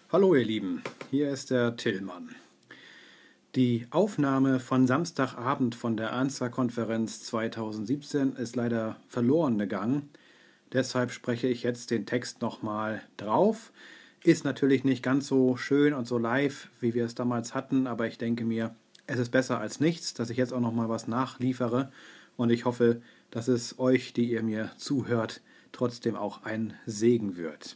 Hallo ihr Lieben, hier ist der Tillmann. Die Aufnahme von Samstagabend von der ANSA-Konferenz 2017 ist leider verloren gegangen. Deshalb spreche ich jetzt den Text nochmal drauf. Ist natürlich nicht ganz so schön und so live, wie wir es damals hatten, aber ich denke mir, es ist besser als nichts, dass ich jetzt auch nochmal was nachliefere. Und ich hoffe, dass es euch, die ihr mir zuhört, trotzdem auch ein Segen wird.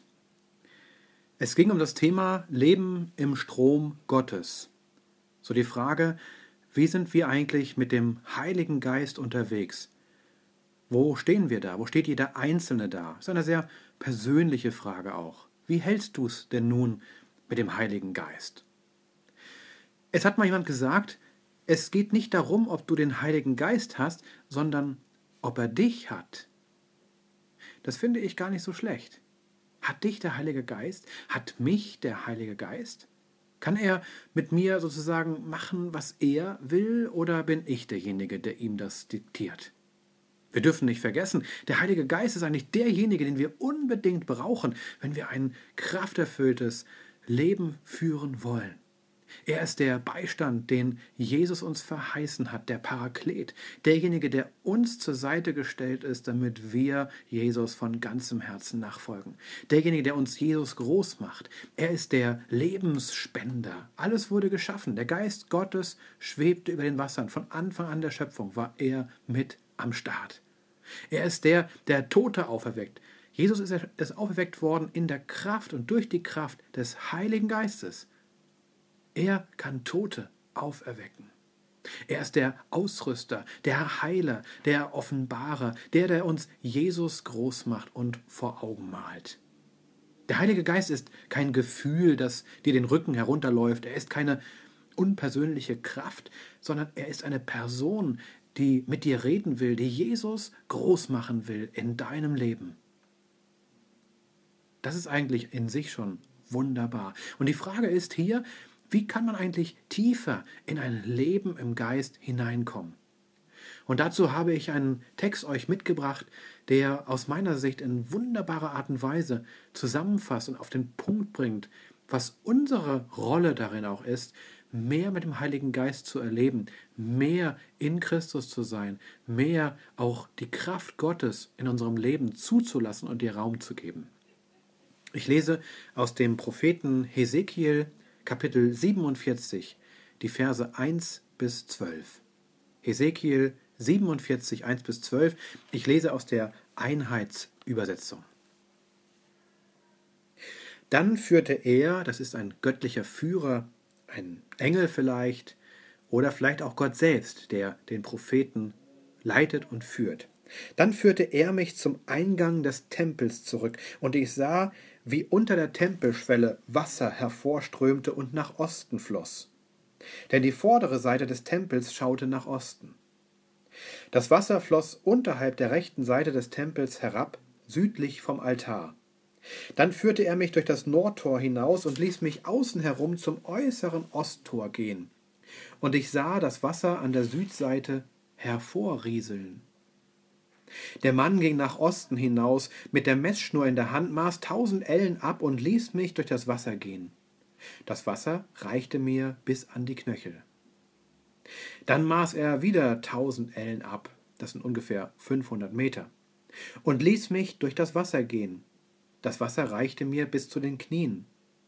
Es ging um das Thema Leben im Strom Gottes. So die Frage, wie sind wir eigentlich mit dem Heiligen Geist unterwegs? Wo stehen wir da? Wo steht jeder Einzelne da? Das ist eine sehr persönliche Frage auch. Wie hältst du es denn nun mit dem Heiligen Geist? Es hat mal jemand gesagt, es geht nicht darum, ob du den Heiligen Geist hast, sondern ob er dich hat. Das finde ich gar nicht so schlecht. Hat dich der Heilige Geist? Hat mich der Heilige Geist? Kann er mit mir sozusagen machen, was er will, oder bin ich derjenige, der ihm das diktiert? Wir dürfen nicht vergessen, der Heilige Geist ist eigentlich derjenige, den wir unbedingt brauchen, wenn wir ein krafterfülltes Leben führen wollen. Er ist der Beistand, den Jesus uns verheißen hat, der Paraklet, derjenige, der uns zur Seite gestellt ist, damit wir Jesus von ganzem Herzen nachfolgen. Derjenige, der uns Jesus groß macht. Er ist der Lebensspender. Alles wurde geschaffen. Der Geist Gottes schwebte über den Wassern. Von Anfang an der Schöpfung war er mit am Start. Er ist der, der Tote auferweckt. Jesus ist auferweckt worden in der Kraft und durch die Kraft des Heiligen Geistes. Er kann Tote auferwecken. Er ist der Ausrüster, der Heiler, der Offenbarer, der uns Jesus groß macht und vor Augen malt. Der Heilige Geist ist kein Gefühl, das dir den Rücken herunterläuft. Er ist keine unpersönliche Kraft, sondern er ist eine Person, die mit dir reden will, die Jesus groß machen will in deinem Leben. Das ist eigentlich in sich schon wunderbar. Und die Frage ist hier, wie kann man eigentlich tiefer in ein Leben im Geist hineinkommen? Und dazu habe ich einen Text euch mitgebracht, der aus meiner Sicht in wunderbarer Art und Weise zusammenfasst und auf den Punkt bringt, was unsere Rolle darin auch ist, mehr mit dem Heiligen Geist zu erleben, mehr in Christus zu sein, mehr auch die Kraft Gottes in unserem Leben zuzulassen und ihr Raum zu geben. Ich lese aus dem Propheten Hesekiel, Kapitel 47, die Verse 1 bis 12. Hesekiel 47, 1 bis 12. Ich lese aus der Einheitsübersetzung. Dann führte er, das ist ein göttlicher Führer, ein Engel vielleicht, oder vielleicht auch Gott selbst, der den Propheten leitet und führt. Dann führte er mich zum Eingang des Tempels zurück, und ich sah, wie unter der Tempelschwelle Wasser hervorströmte und nach Osten floss. Denn die vordere Seite des Tempels schaute nach Osten. Das Wasser floss unterhalb der rechten Seite des Tempels herab, südlich vom Altar. Dann führte er mich durch das Nordtor hinaus und ließ mich außen herum zum äußeren Osttor gehen. Und ich sah das Wasser an der Südseite hervorrieseln. Der Mann ging nach Osten hinaus, mit der Messschnur in der Hand, maß 1000 Ellen ab und ließ mich durch das Wasser gehen. Das Wasser reichte mir bis an die Knöchel. Dann maß er wieder 1000 Ellen ab, das sind ungefähr 500 Meter, und ließ mich durch das Wasser gehen. Das Wasser reichte mir bis zu den Knien.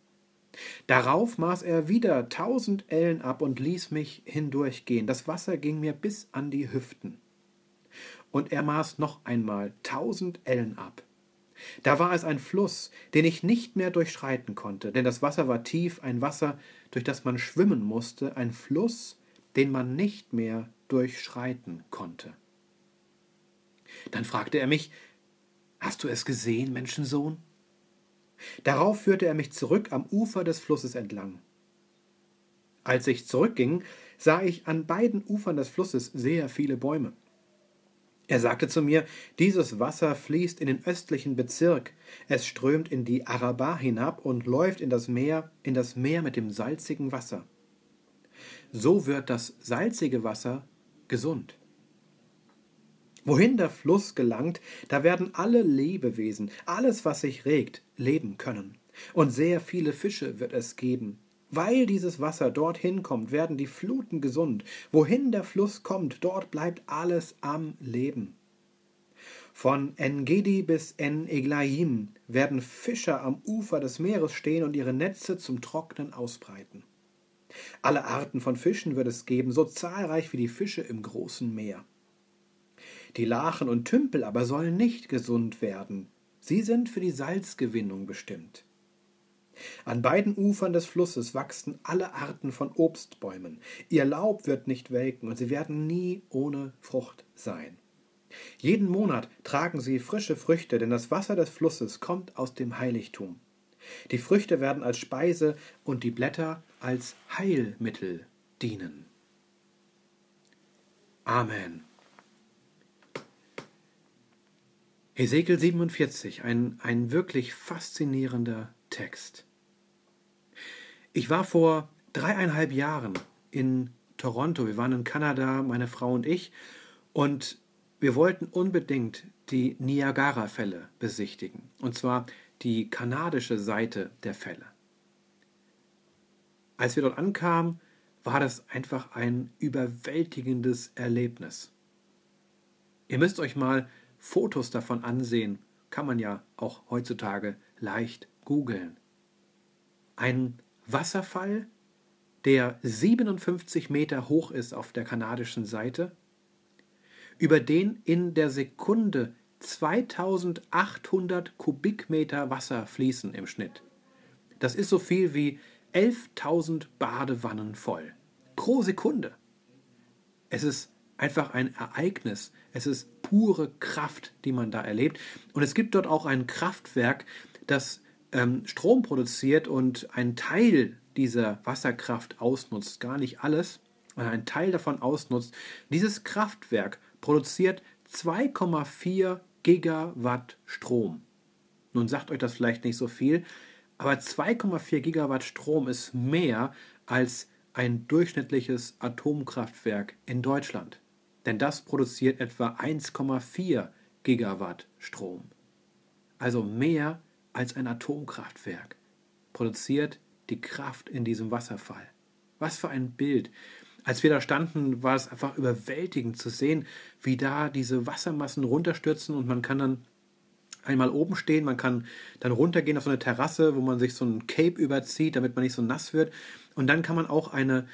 Darauf maß er wieder 1000 Ellen ab und ließ mich hindurchgehen. Das Wasser ging mir bis an die Hüften. Und er maß noch einmal 1000 Ellen ab. Da war es ein Fluss, den ich nicht mehr durchschreiten konnte, denn das Wasser war tief, ein Wasser, durch das man schwimmen musste, ein Fluss, den man nicht mehr durchschreiten konnte. Dann fragte er mich, »Hast du es gesehen, Menschensohn?« Darauf führte er mich zurück am Ufer des Flusses entlang. Als ich zurückging, sah ich an beiden Ufern des Flusses sehr viele Bäume. Er sagte zu mir, dieses Wasser fließt in den östlichen Bezirk, es strömt in die Arabah hinab und läuft in das Meer mit dem salzigen Wasser. So wird das salzige Wasser gesund. Wohin der Fluss gelangt, da werden alle Lebewesen, alles was sich regt, leben können. Und sehr viele Fische wird es geben. Weil dieses Wasser dorthin kommt, werden die Fluten gesund. Wohin der Fluss kommt, dort bleibt alles am Leben. Von En-Gedi bis En-Eglaim werden Fischer am Ufer des Meeres stehen und ihre Netze zum Trocknen ausbreiten. Alle Arten von Fischen wird es geben, so zahlreich wie die Fische im großen Meer. Die Lachen und Tümpel aber sollen nicht gesund werden. Sie sind für die Salzgewinnung bestimmt. An beiden Ufern des Flusses wachsen alle Arten von Obstbäumen. Ihr Laub wird nicht welken und sie werden nie ohne Frucht sein. Jeden Monat tragen sie frische Früchte, denn das Wasser des Flusses kommt aus dem Heiligtum. Die Früchte werden als Speise und die Blätter als Heilmittel dienen. Amen. Hesekiel 47, ein wirklich faszinierender Text. Ich war vor 3,5 Jahren in Toronto. Wir waren in Kanada, meine Frau und ich, und wir wollten unbedingt die Niagara-Fälle besichtigen, und zwar die kanadische Seite der Fälle. Als wir dort ankamen, war das einfach ein überwältigendes Erlebnis. Ihr müsst euch mal Fotos davon ansehen, kann man ja auch heutzutage leicht googeln. Ein Wasserfall, der 57 Meter hoch ist auf der kanadischen Seite, über den in der Sekunde 2800 Kubikmeter Wasser fließen im Schnitt. Das ist so viel wie 11.000 Badewannen voll. Pro Sekunde. Es ist einfach ein Ereignis. Es ist pure Kraft, die man da erlebt. Und es gibt dort auch ein Kraftwerk, das Strom produziert und einen Teil dieser Wasserkraft ausnutzt. Gar nicht alles, sondern einen Teil davon ausnutzt. Dieses Kraftwerk produziert 2,4 Gigawatt Strom. Nun sagt euch das vielleicht nicht so viel, aber 2,4 Gigawatt Strom ist mehr als ein durchschnittliches Atomkraftwerk in Deutschland. Denn das produziert etwa 1,4 Gigawatt Strom. Also mehr als ein Atomkraftwerk produziert die Kraft in diesem Wasserfall. Was für ein Bild. Als wir da standen, war es einfach überwältigend zu sehen, wie da diese Wassermassen runterstürzen, und man kann dann einmal oben stehen, man kann dann runtergehen auf so eine Terrasse, wo man sich so ein Cape überzieht, damit man nicht so nass wird, und dann kann man auch einen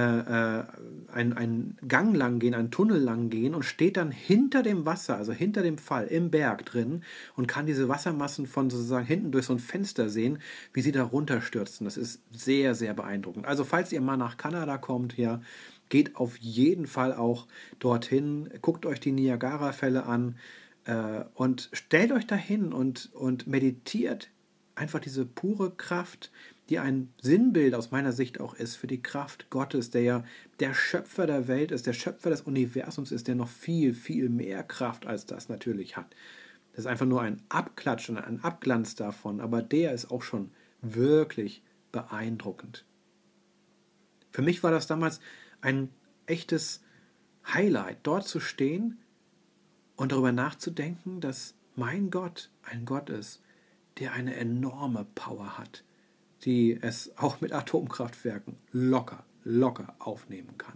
Gang lang gehen, einen Tunnel lang gehen und steht dann hinter dem Wasser, also hinter dem Fall, im Berg drin, und kann diese Wassermassen von sozusagen hinten durch so ein Fenster sehen, wie sie da runterstürzen. Das ist sehr, sehr beeindruckend. Also falls ihr mal nach Kanada kommt, ja, geht auf jeden Fall auch dorthin, guckt euch die Niagara-Fälle an und stellt euch dahin und meditiert einfach diese pure Kraft, die ein Sinnbild aus meiner Sicht auch ist für die Kraft Gottes, der ja der Schöpfer der Welt ist, der Schöpfer des Universums ist, der noch viel, viel mehr Kraft als das natürlich hat. Das ist einfach nur ein Abklatsch und ein Abglanz davon, aber der ist auch schon wirklich beeindruckend. Für mich war das damals ein echtes Highlight, dort zu stehen und darüber nachzudenken, dass mein Gott ein Gott ist, der eine enorme Power hat, die es auch mit Atomkraftwerken locker aufnehmen kann.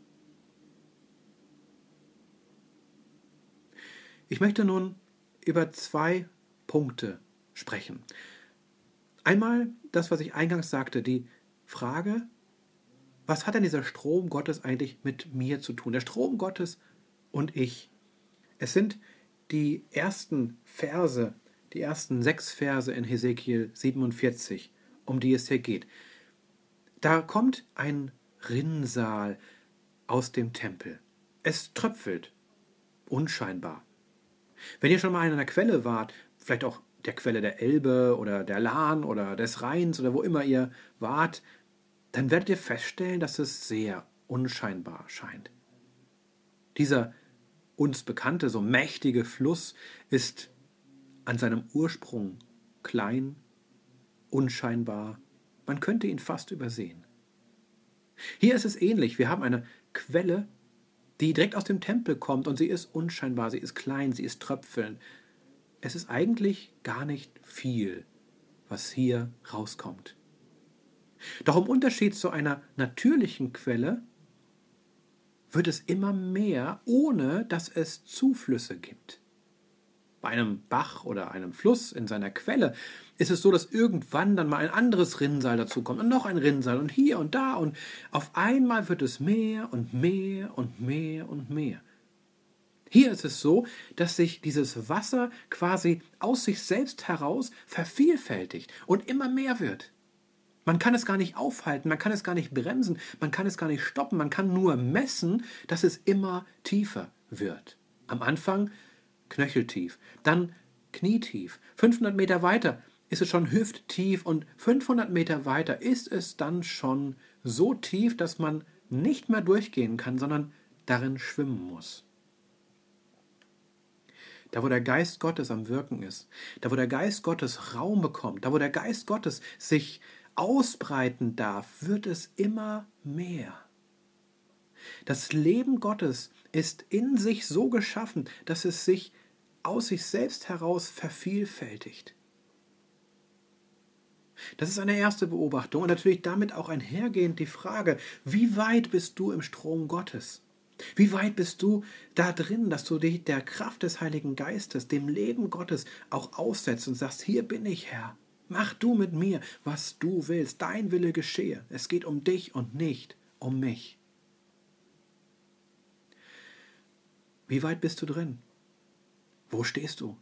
Ich möchte nun über 2 Punkte sprechen. Einmal das, was ich eingangs sagte, die Frage, was hat denn dieser Strom Gottes eigentlich mit mir zu tun? Der Strom Gottes und ich. Es sind die ersten Verse, die ersten 6 Verse in Hesekiel 47, um die es hier geht. Da kommt ein Rinnsal aus dem Tempel. Es tröpfelt, unscheinbar. Wenn ihr schon mal an einer Quelle wart, vielleicht auch der Quelle der Elbe oder der Lahn oder des Rheins oder wo immer ihr wart, dann werdet ihr feststellen, dass es sehr unscheinbar scheint. Dieser uns bekannte, so mächtige Fluss ist an seinem Ursprung klein, unscheinbar. Man könnte ihn fast übersehen. Hier ist es ähnlich. Wir haben eine Quelle, die direkt aus dem Tempel kommt, und sie ist unscheinbar, sie ist klein, sie ist tröpfelnd. Es ist eigentlich gar nicht viel, was hier rauskommt. Doch im Unterschied zu einer natürlichen Quelle wird es immer mehr, ohne dass es Zuflüsse gibt. Bei einem Bach oder einem Fluss in seiner Quelle ist es so, dass irgendwann dann mal ein anderes Rinnsal dazukommt und noch ein Rinnsal und hier und da und auf einmal wird es mehr und mehr und mehr und mehr. Hier ist es so, dass sich dieses Wasser quasi aus sich selbst heraus vervielfältigt und immer mehr wird. Man kann es gar nicht aufhalten, man kann es gar nicht bremsen, man kann es gar nicht stoppen, man kann nur messen, dass es immer tiefer wird. Am Anfang knöcheltief, dann knietief. 500 Meter weiter ist es schon hüfttief und 500 Meter weiter ist es dann schon so tief, dass man nicht mehr durchgehen kann, sondern darin schwimmen muss. Da, wo der Geist Gottes am Wirken ist, da, wo der Geist Gottes Raum bekommt, da, wo der Geist Gottes sich ausbreiten darf, wird es immer mehr. Das Leben Gottes ist in sich so geschaffen, dass es sich aus sich selbst heraus vervielfältigt. Das ist eine erste Beobachtung und natürlich damit auch einhergehend die Frage, wie weit bist du im Strom Gottes? Wie weit bist du da drin, dass du dich der Kraft des Heiligen Geistes, dem Leben Gottes auch aussetzt und sagst, hier bin ich, Herr. Mach du mit mir, was du willst. Dein Wille geschehe. Es geht um dich und nicht um mich. Wie weit bist du drin? Wo stehst du?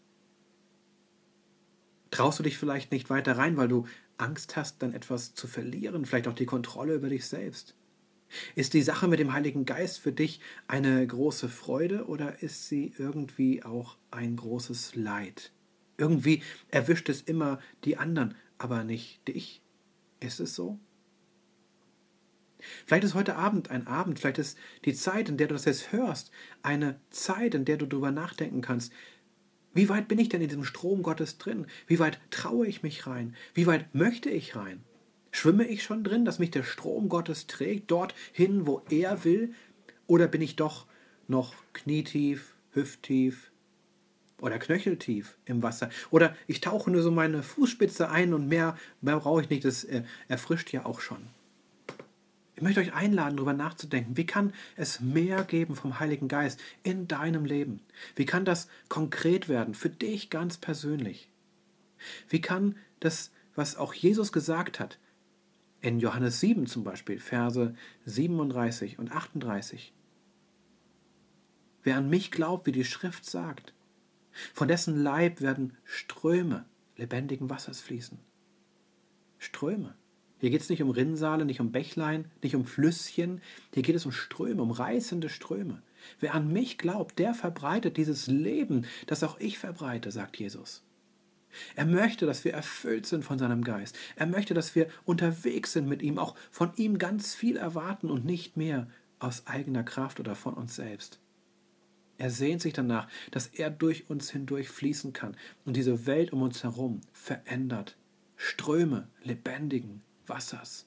Traust du dich vielleicht nicht weiter rein, weil du Angst hast, dann etwas zu verlieren, vielleicht auch die Kontrolle über dich selbst? Ist die Sache mit dem Heiligen Geist für dich eine große Freude oder ist sie irgendwie auch ein großes Leid? Irgendwie erwischt es immer die anderen, aber nicht dich. Ist es so? Vielleicht ist heute Abend ein Abend, vielleicht ist die Zeit, in der du das jetzt hörst, eine Zeit, in der du darüber nachdenken kannst. Wie weit bin ich denn in diesem Strom Gottes drin? Wie weit traue ich mich rein? Wie weit möchte ich rein? Schwimme ich schon drin, dass mich der Strom Gottes trägt, dorthin, wo er will? Oder bin ich doch noch knietief, hüfttief oder knöcheltief im Wasser? Oder ich tauche nur so meine Fußspitze ein und mehr brauche ich nicht, das erfrischt ja auch schon. Ich möchte euch einladen, darüber nachzudenken, wie kann es mehr geben vom Heiligen Geist in deinem Leben? Wie kann das konkret werden, für dich ganz persönlich? Wie kann das, was auch Jesus gesagt hat, in Johannes 7 zum Beispiel, Verse 37 und 38. Wer an mich glaubt, wie die Schrift sagt, von dessen Leib werden Ströme lebendigen Wassers fließen. Ströme. Hier geht es nicht um Rinnsale, nicht um Bächlein, nicht um Flüsschen. Hier geht es um Ströme, um reißende Ströme. Wer an mich glaubt, der verbreitet dieses Leben, das auch ich verbreite, sagt Jesus. Er möchte, dass wir erfüllt sind von seinem Geist. Er möchte, dass wir unterwegs sind mit ihm, auch von ihm ganz viel erwarten und nicht mehr aus eigener Kraft oder von uns selbst. Er sehnt sich danach, dass er durch uns hindurch fließen kann und diese Welt um uns herum verändert. Ströme lebendigen Wassers.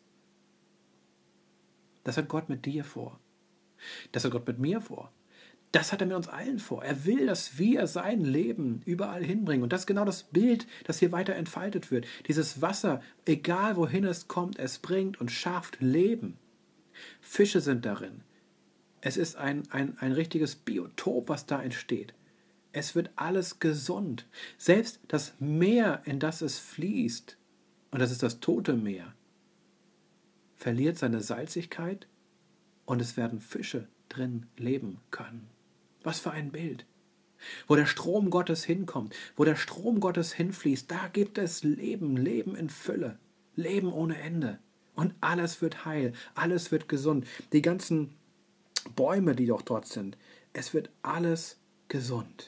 Das hat Gott mit dir vor. Das hat Gott mit mir vor. Das hat er mit uns allen vor. Er will, dass wir sein Leben überall hinbringen. Und das ist genau das Bild, das hier weiter entfaltet wird. Dieses Wasser, egal wohin es kommt, es bringt und schafft Leben. Fische sind darin. Es ist ein richtiges Biotop, was da entsteht. Es wird alles gesund. Selbst das Meer, in das es fließt, und das ist das Tote Meer, verliert seine Salzigkeit und es werden Fische drin leben können. Was für ein Bild. Wo der Strom Gottes hinkommt, wo der Strom Gottes hinfließt, da gibt es Leben, Leben in Fülle, Leben ohne Ende. Und alles wird heil, alles wird gesund. Die ganzen Bäume, die doch dort sind, es wird alles gesund.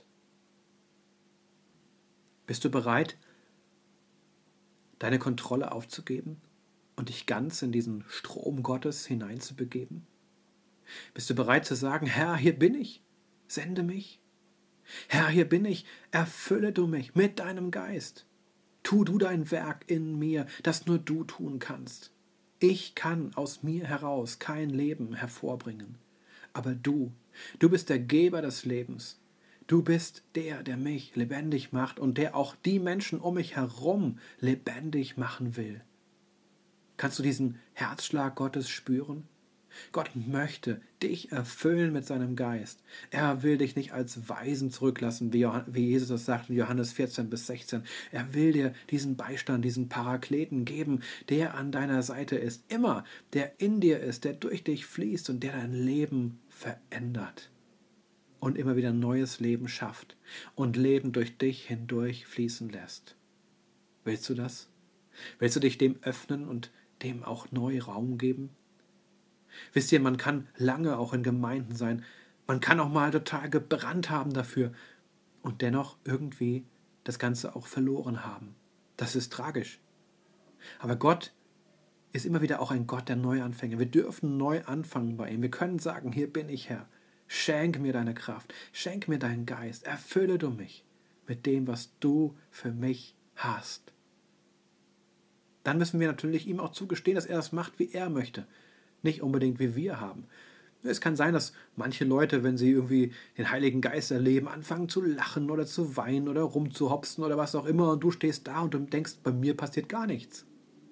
Bist du bereit, deine Kontrolle aufzugeben und dich ganz in diesen Strom Gottes hineinzubegeben? Bist du bereit zu sagen, Herr, hier bin ich, sende mich? Herr, hier bin ich, erfülle du mich mit deinem Geist. Tu du dein Werk in mir, das nur du tun kannst. Ich kann aus mir heraus kein Leben hervorbringen. Aber du bist der Geber des Lebens. Du bist der, der mich lebendig macht und der auch die Menschen um mich herum lebendig machen will. Kannst du diesen Herzschlag Gottes spüren? Gott möchte dich erfüllen mit seinem Geist. Er will dich nicht als Waisen zurücklassen, wie Jesus das sagt in Johannes 14 bis 16. Er will dir diesen Beistand, diesen Parakleten geben, der an deiner Seite ist, immer, der in dir ist, der durch dich fließt und der dein Leben verändert und immer wieder neues Leben schafft und Leben durch dich hindurch fließen lässt. Willst du das? Willst du dich dem öffnen und dem auch neu Raum geben? Wisst ihr, man kann lange auch in Gemeinden sein, man kann auch mal total gebrannt haben dafür und dennoch irgendwie das Ganze auch verloren haben. Das ist tragisch. Aber Gott ist immer wieder auch ein Gott der Neuanfänge. Wir dürfen neu anfangen bei ihm. Wir können sagen, hier bin ich, Herr. Schenk mir deine Kraft, schenk mir deinen Geist, erfülle du mich mit dem, was du für mich hast. Dann müssen wir natürlich ihm auch zugestehen, dass er das macht, wie er möchte. Nicht unbedingt, wie wir haben. Es kann sein, dass manche Leute, wenn sie irgendwie den Heiligen Geist erleben, anfangen zu lachen oder zu weinen oder rumzuhopsen oder was auch immer und du stehst da und du denkst, bei mir passiert gar nichts.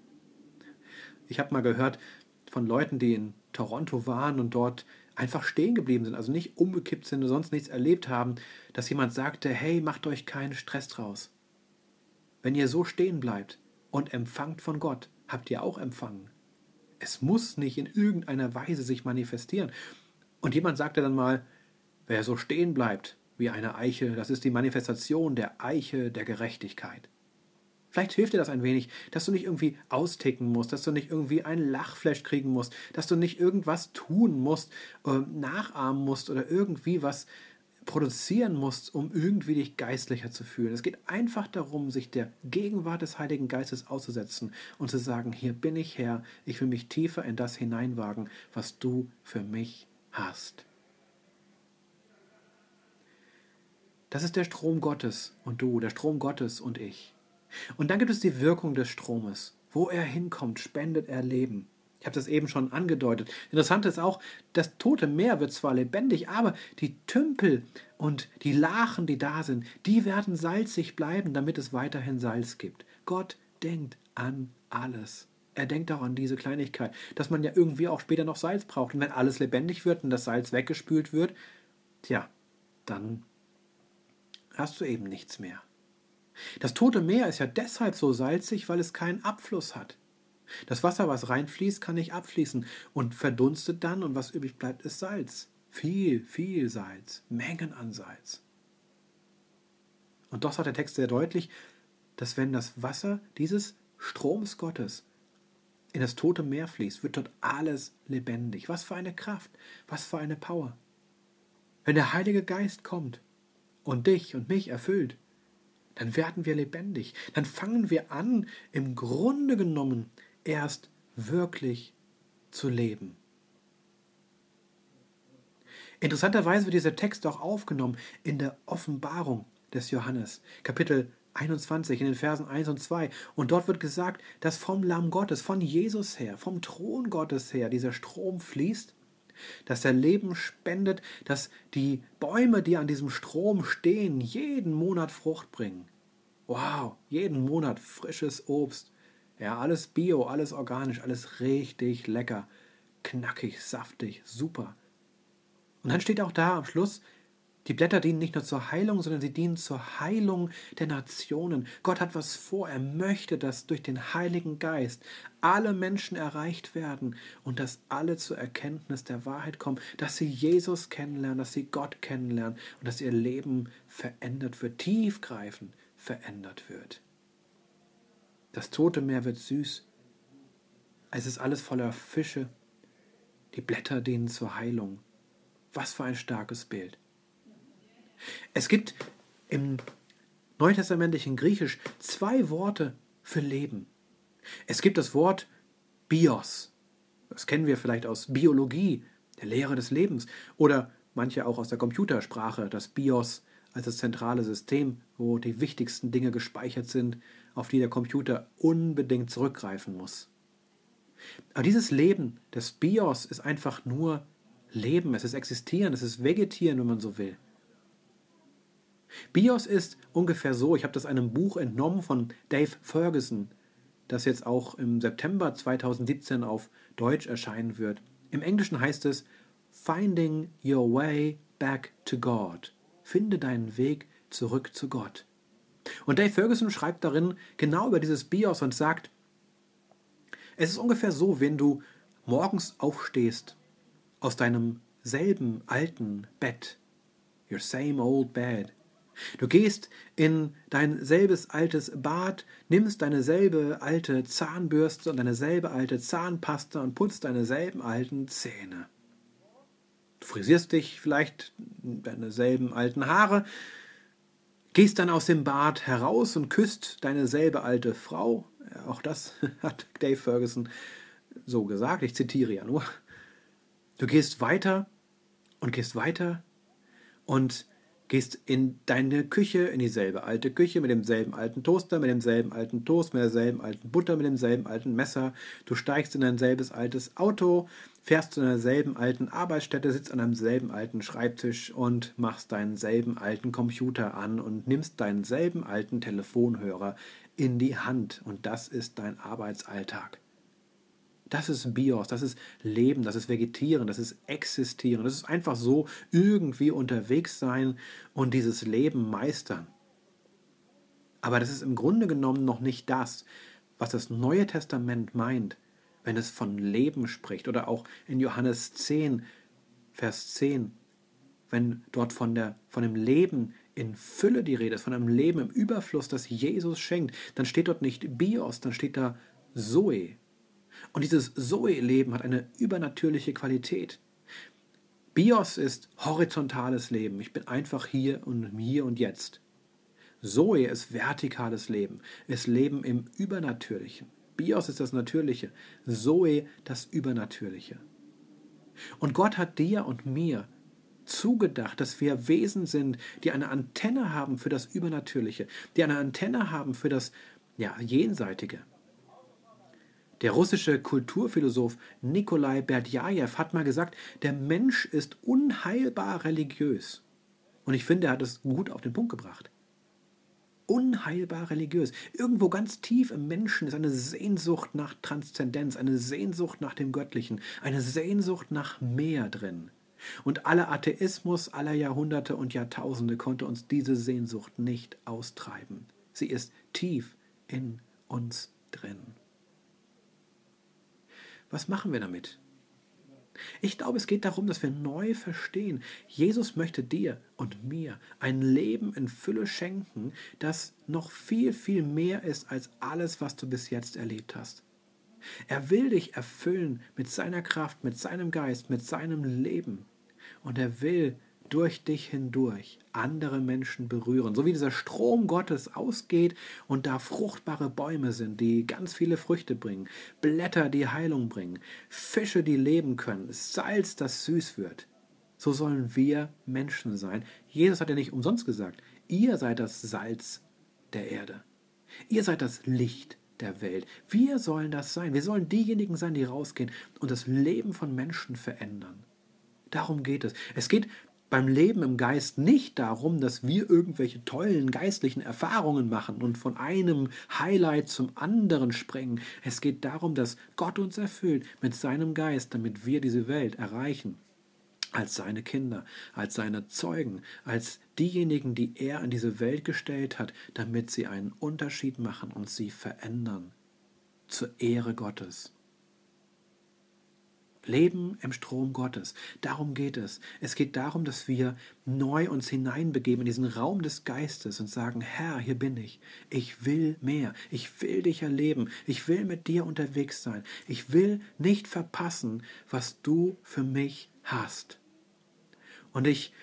Ich habe mal gehört von Leuten, die in Toronto waren und dort einfach stehen geblieben sind, also nicht umgekippt sind und sonst nichts erlebt haben, dass jemand sagte, hey, macht euch keinen Stress draus. Wenn ihr so stehen bleibt und empfangt von Gott, habt ihr auch empfangen. Es muss nicht in irgendeiner Weise sich manifestieren. Und jemand sagte dann mal, wer so stehen bleibt wie eine Eiche, das ist die Manifestation der Eiche der Gerechtigkeit. Vielleicht hilft dir das ein wenig, dass du nicht irgendwie austicken musst, dass du nicht irgendwie ein Lachflash kriegen musst, dass du nicht irgendwas tun musst, nachahmen musst oder irgendwie was produzieren musst, um irgendwie dich geistlicher zu fühlen. Es geht einfach darum, sich der Gegenwart des Heiligen Geistes auszusetzen und zu sagen, hier bin ich Herr, ich will mich tiefer in das hineinwagen, was du für mich hast. Das ist der Strom Gottes und du, der Strom Gottes und ich. Und dann gibt es die Wirkung des Stromes. Wo er hinkommt, spendet er Leben. Ich habe das eben schon angedeutet. Interessant ist auch, das Tote Meer wird zwar lebendig, aber die Tümpel und die Lachen, die da sind, die werden salzig bleiben, damit es weiterhin Salz gibt. Gott denkt an alles. Er denkt auch an diese Kleinigkeit, dass man ja irgendwie auch später noch Salz braucht. Und wenn alles lebendig wird und das Salz weggespült wird, tja, dann hast du eben nichts mehr. Das Tote Meer ist ja deshalb so salzig, weil es keinen Abfluss hat. Das Wasser, was reinfließt, kann nicht abfließen und verdunstet dann und was übrig bleibt, ist Salz. Viel, viel Salz, Mengen an Salz. Und doch sagt der Text sehr deutlich, dass wenn das Wasser dieses Stroms Gottes in das Tote Meer fließt, wird dort alles lebendig. Was für eine Kraft, was für eine Power. Wenn der Heilige Geist kommt und dich und mich erfüllt, dann werden wir lebendig. Dann fangen wir an, im Grunde genommen erst wirklich zu leben. Interessanterweise wird dieser Text auch aufgenommen in der Offenbarung des Johannes, Kapitel 21, in den Versen 1 und 2. Und dort wird gesagt, dass vom Lamm Gottes, von Jesus her, vom Thron Gottes her, dieser Strom fließt, dass er Leben spendet, dass die Bäume, die an diesem Strom stehen, jeden Monat Frucht bringen. Wow, jeden Monat frisches Obst. Ja, alles bio, alles organisch, alles richtig lecker, knackig, saftig, super. Und dann steht auch da am Schluss, die Blätter dienen nicht nur zur Heilung, sondern sie dienen zur Heilung der Nationen. Gott hat was vor. Er möchte, dass durch den Heiligen Geist alle Menschen erreicht werden und dass alle zur Erkenntnis der Wahrheit kommen, dass sie Jesus kennenlernen, dass sie Gott kennenlernen und dass ihr Leben verändert wird, tiefgreifend verändert wird. Das Tote Meer wird süß. Es ist alles voller Fische. Die Blätter dienen zur Heilung. Was für ein starkes Bild. Es gibt im neutestamentlichen Griechisch 2 Worte für Leben. Es gibt das Wort Bios. Das kennen wir vielleicht aus Biologie, der Lehre des Lebens. Oder manche auch aus der Computersprache, das BIOS als das zentrale System, wo die wichtigsten Dinge gespeichert sind, auf die der Computer unbedingt zurückgreifen muss. Aber dieses Leben des BIOS ist einfach nur Leben, es ist Existieren, es ist Vegetieren, wenn man so will. BIOS ist ungefähr so, ich habe das einem Buch entnommen von Dave Ferguson, das jetzt auch im September 2017 auf Deutsch erscheinen wird. Im Englischen heißt es Finding Your Way Back to God. Finde deinen Weg zurück zu Gott. Und Dave Ferguson schreibt darin genau über dieses BIOS und sagt, es ist ungefähr so, wenn du morgens aufstehst aus deinem selben alten Bett, your same old bed. Du gehst in dein selbes altes Bad, nimmst deine selbe alte Zahnbürste und deine selbe alte Zahnpasta und putzt deine selben alten Zähne. Du frisierst dich vielleicht, deine selben alten Haare, gehst dann aus dem Bad heraus und küsst deine selbe alte Frau. Auch das hat Dave Ferguson so gesagt, ich zitiere ja nur. Du gehst weiter und gehst in deine Küche, in dieselbe alte Küche, mit demselben alten Toaster, mit demselben alten Toast, mit derselben alten Butter, mit demselben alten Messer. Du steigst in dein selbes altes Auto, fährst zu deiner selben alten Arbeitsstätte, sitzt an deinem selben alten Schreibtisch und machst deinen selben alten Computer an und nimmst deinen selben alten Telefonhörer in die Hand. Und das ist dein Arbeitsalltag. Das ist BIOS, das ist Leben, das ist Vegetieren, das ist Existieren. Das ist einfach so irgendwie unterwegs sein und dieses Leben meistern. Aber das ist im Grunde genommen noch nicht das, was das Neue Testament meint, wenn es von Leben spricht. Oder auch in Johannes 10, Vers 10, wenn dort von dem Leben in Fülle die Rede ist, von einem Leben im Überfluss, das Jesus schenkt, dann steht dort nicht BIOS, dann steht da Zoe. Und dieses Zoe-Leben hat eine übernatürliche Qualität. BIOS ist horizontales Leben. Ich bin einfach hier und jetzt. Zoe ist vertikales Leben, ist Leben im Übernatürlichen. BIOS ist das Natürliche, Zoe das Übernatürliche. Und Gott hat dir und mir zugedacht, dass wir Wesen sind, die eine Antenne haben für das Übernatürliche, die eine Antenne haben für das Jenseitige. Der russische Kulturphilosoph Nikolai Berdjajew hat mal gesagt, der Mensch ist unheilbar religiös. Und ich finde, er hat es gut auf den Punkt gebracht. Unheilbar religiös. Irgendwo ganz tief im Menschen ist eine Sehnsucht nach Transzendenz, eine Sehnsucht nach dem Göttlichen, eine Sehnsucht nach mehr drin. Und aller Atheismus aller Jahrhunderte und Jahrtausende konnte uns diese Sehnsucht nicht austreiben. Sie ist tief in uns drin. Was machen wir damit? Ich glaube, es geht darum, dass wir neu verstehen, Jesus möchte dir und mir ein Leben in Fülle schenken, das noch viel, viel mehr ist als alles, was du bis jetzt erlebt hast. Er will dich erfüllen mit seiner Kraft, mit seinem Geist, mit seinem Leben. Und er will durch dich hindurch andere Menschen berühren. So wie dieser Strom Gottes ausgeht und da fruchtbare Bäume sind, die ganz viele Früchte bringen, Blätter, die Heilung bringen, Fische, die leben können, Salz, das süß wird. So sollen wir Menschen sein. Jesus hat ja nicht umsonst gesagt, ihr seid das Salz der Erde. Ihr seid das Licht der Welt. Wir sollen das sein. Wir sollen diejenigen sein, die rausgehen und das Leben von Menschen verändern. Darum geht es. Es geht beim Leben im Geist nicht darum, dass wir irgendwelche tollen geistlichen Erfahrungen machen und von einem Highlight zum anderen springen. Es geht darum, dass Gott uns erfüllt mit seinem Geist, damit wir diese Welt erreichen. Als seine Kinder, als seine Zeugen, als diejenigen, die er in diese Welt gestellt hat, damit sie einen Unterschied machen und sie verändern. Zur Ehre Gottes. Leben im Strom Gottes. Darum geht es. Es geht darum, dass wir neu uns hineinbegeben in diesen Raum des Geistes und sagen, Herr, hier bin ich. Ich will mehr. Ich will dich erleben. Ich will mit dir unterwegs sein. Ich will nicht verpassen, was du für mich hast. Und ich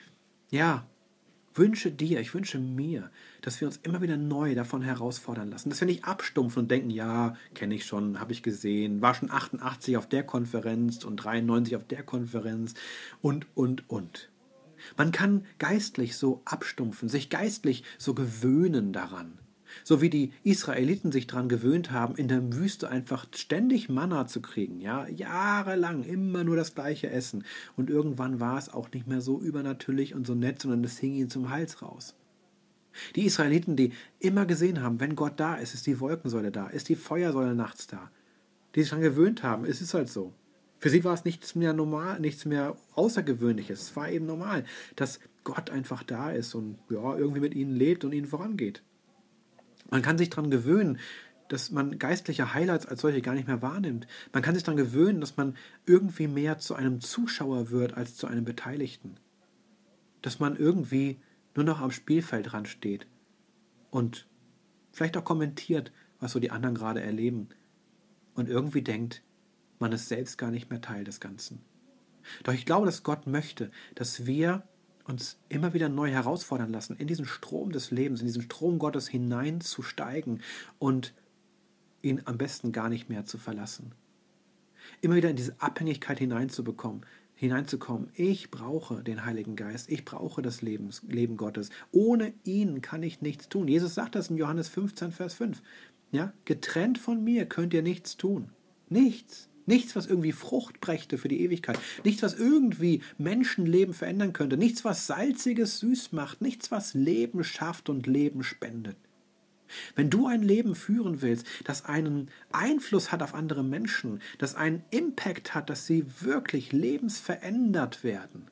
wünsche mir, dass wir uns immer wieder neu davon herausfordern lassen, dass wir nicht abstumpfen und denken, ja, kenne ich schon, habe ich gesehen, war schon 88 auf der Konferenz und 93 auf der Konferenz und. Man kann geistlich so abstumpfen, sich geistlich so gewöhnen daran. So wie die Israeliten sich daran gewöhnt haben, in der Wüste einfach ständig Manna zu kriegen, ja, jahrelang immer nur das gleiche Essen. Und irgendwann war es auch nicht mehr so übernatürlich und so nett, sondern es hing ihnen zum Hals raus. Die Israeliten, die immer gesehen haben, wenn Gott da ist, ist die Wolkensäule da, ist die Feuersäule nachts da. Die sich daran gewöhnt haben, es ist halt so. Für sie war es nichts mehr normal, nichts mehr Außergewöhnliches. Es war eben normal, dass Gott einfach da ist und ja, irgendwie mit ihnen lebt und ihnen vorangeht. Man kann sich daran gewöhnen, dass man geistliche Highlights als solche gar nicht mehr wahrnimmt. Man kann sich daran gewöhnen, dass man irgendwie mehr zu einem Zuschauer wird als zu einem Beteiligten. Dass man irgendwie nur noch am Spielfeldrand steht und vielleicht auch kommentiert, was so die anderen gerade erleben und irgendwie denkt, man ist selbst gar nicht mehr Teil des Ganzen. Doch ich glaube, dass Gott möchte, dass wir uns immer wieder neu herausfordern lassen, in diesen Strom des Lebens, in diesen Strom Gottes hineinzusteigen und ihn am besten gar nicht mehr zu verlassen. Immer wieder in diese Abhängigkeit hineinzukommen. Ich brauche den Heiligen Geist, ich brauche das Leben Gottes. Ohne ihn kann ich nichts tun. Jesus sagt das in Johannes 15, Vers 5. Ja? Getrennt von mir könnt ihr nichts tun. Nichts. Nichts, was irgendwie Frucht brächte für die Ewigkeit. Nichts, was irgendwie Menschenleben verändern könnte. Nichts, was Salziges süß macht. Nichts, was Leben schafft und Leben spendet. Wenn du ein Leben führen willst, das einen Einfluss hat auf andere Menschen, das einen Impact hat, dass sie wirklich lebensverändert werden,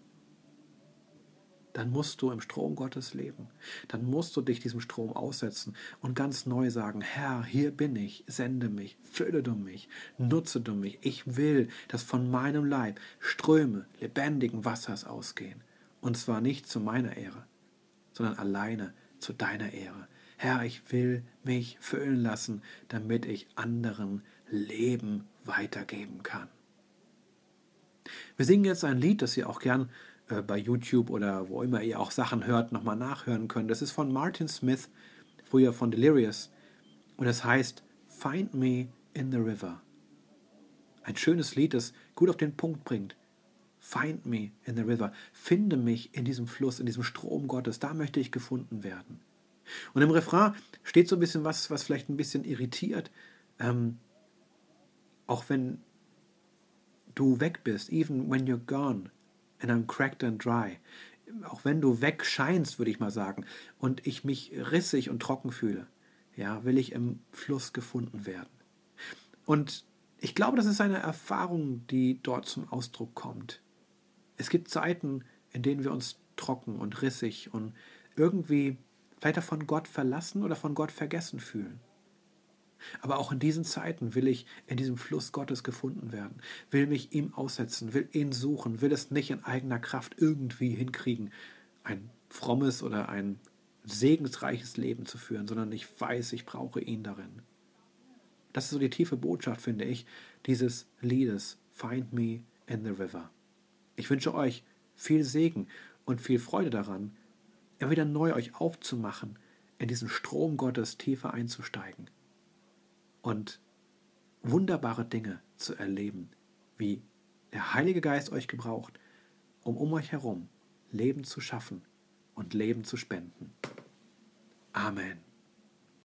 dann musst du im Strom Gottes leben. Dann musst du dich diesem Strom aussetzen und ganz neu sagen, Herr, hier bin ich, sende mich, fülle du mich, nutze du mich. Ich will, dass von meinem Leib Ströme lebendigen Wassers ausgehen. Und zwar nicht zu meiner Ehre, sondern alleine zu deiner Ehre. Herr, ich will mich füllen lassen, damit ich anderen Leben weitergeben kann. Wir singen jetzt ein Lied, das ihr auch gern bei YouTube oder wo immer ihr auch Sachen hört, nochmal nachhören könnt. Das ist von Martin Smith, früher von Delirious. Und es heißt Find Me in the River. Ein schönes Lied, das gut auf den Punkt bringt. Find me in the river. Finde mich in diesem Fluss, in diesem Strom Gottes. Da möchte ich gefunden werden. Und im Refrain steht so ein bisschen was vielleicht ein bisschen irritiert. Auch wenn du weg bist, even when you're gone and I'm cracked and dry. Auch wenn du weg scheinst, würde ich mal sagen, und ich mich rissig und trocken fühle, ja, will ich im Fluss gefunden werden. Und ich glaube, das ist eine Erfahrung, die dort zum Ausdruck kommt. Es gibt Zeiten, in denen wir uns trocken und rissig und irgendwie vielleicht auch von Gott verlassen oder von Gott vergessen fühlen. Aber auch in diesen Zeiten will ich in diesem Fluss Gottes gefunden werden, will mich ihm aussetzen, will ihn suchen, will es nicht in eigener Kraft irgendwie hinkriegen, ein frommes oder ein segensreiches Leben zu führen, sondern ich weiß, ich brauche ihn darin. Das ist so die tiefe Botschaft, finde ich, dieses Liedes Find Me in the River. Ich wünsche euch viel Segen und viel Freude daran, immer wieder neu euch aufzumachen, in diesen Strom Gottes tiefer einzusteigen und wunderbare Dinge zu erleben, wie der Heilige Geist euch gebraucht, um euch herum Leben zu schaffen und Leben zu spenden. Amen.